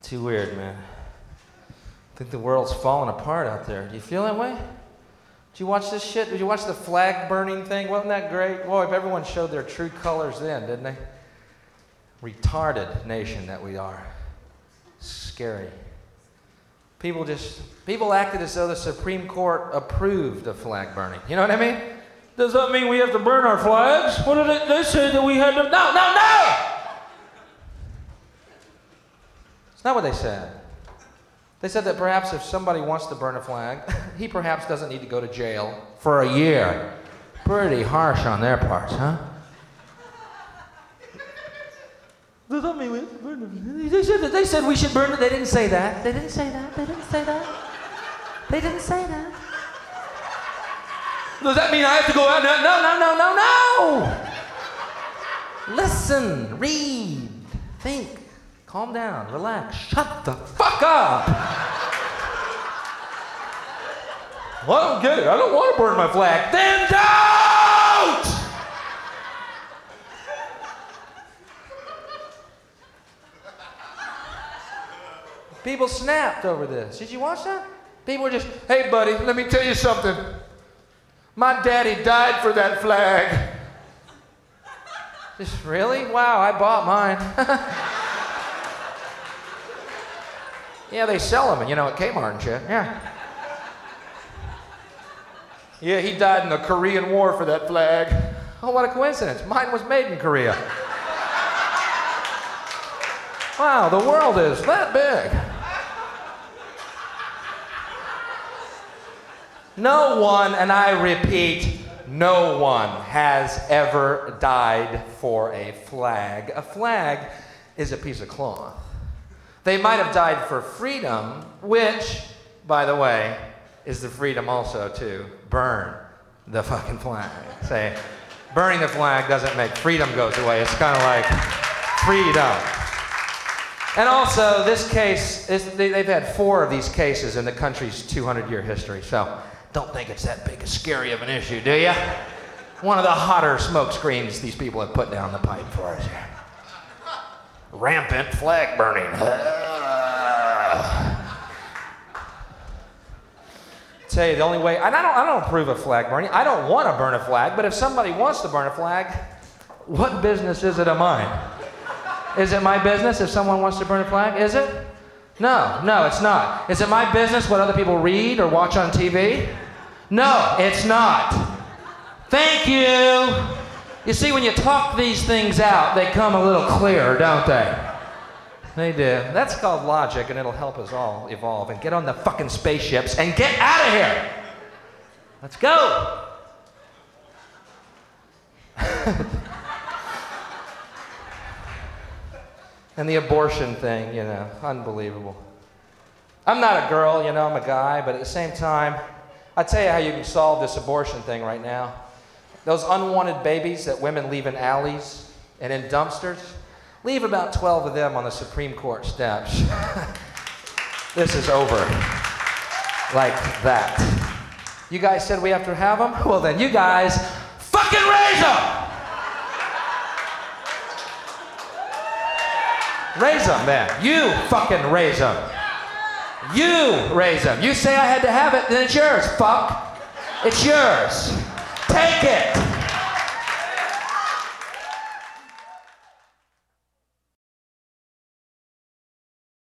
Too weird, man. I think the world's falling apart out there. Do you feel that way? Did you watch this shit? Did you watch the flag burning thing? Wasn't that great? Boy, everyone showed their true colors then, didn't they? Retarded nation that we are. Scary. People acted as though the Supreme Court approved of flag burning. You know what I mean? Does that mean we have to burn our flags? What did they say that we had to? No! It's not what they said. They said that perhaps if somebody wants to burn a flag, he perhaps doesn't need to go to jail for a year. Pretty harsh on their parts, huh? Does that mean we have to burn it? They said we should burn it. They didn't say that. They didn't say that. Does that mean I have to go out? No. Listen, read, think, calm down, relax, shut the fuck up. Well, I don't get it. I don't want to burn my flag. Then don't! People snapped over this. Did you watch that? People were just, hey buddy, let me tell you something. My daddy died for that flag. Just really? Wow, I bought mine. Yeah, they sell them, at Kmart and shit. Yeah. Yeah, he died in the Korean War for that flag. Oh, what a coincidence. Mine was made in Korea. Wow, the world is that big. No one, and I repeat, no one has ever died for a flag. A flag is a piece of cloth. They might have died for freedom, which, by the way, is the freedom also to burn the fucking flag. Say, burning the flag doesn't make freedom goes away. It's kind of like freedom. And also, this case, they've had 4 of these cases in the country's 200-year history, so don't think it's that big, scary of an issue, do you? One of the hotter smoke screens these people have put down the pipe for us here. Rampant flag burning. Tell you the only way, and I don't approve of flag burning. I don't want to burn a flag, but if somebody wants to burn a flag, what business is it of mine? Is it my business if someone wants to burn a flag? Is it? No, it's not. Is it my business what other people read or watch on TV? No, it's not. Thank you. You see, when you talk these things out, they come a little clearer, don't they? They do. That's called logic, and it'll help us all evolve and get on the fucking spaceships and get out of here. Let's go. And the abortion thing, unbelievable. I'm not a girl, I'm a guy, but at the same time, I'll tell you how you can solve this abortion thing right now. Those unwanted babies that women leave in alleys and in dumpsters, leave about 12 of them on the Supreme Court steps. This is over. Like that. You guys said we have to have them? Well then, you guys fucking raise them! Raise them, then. You fucking raise them. You raise them. You say I had to have it, then it's yours, fuck. It's yours. Take it.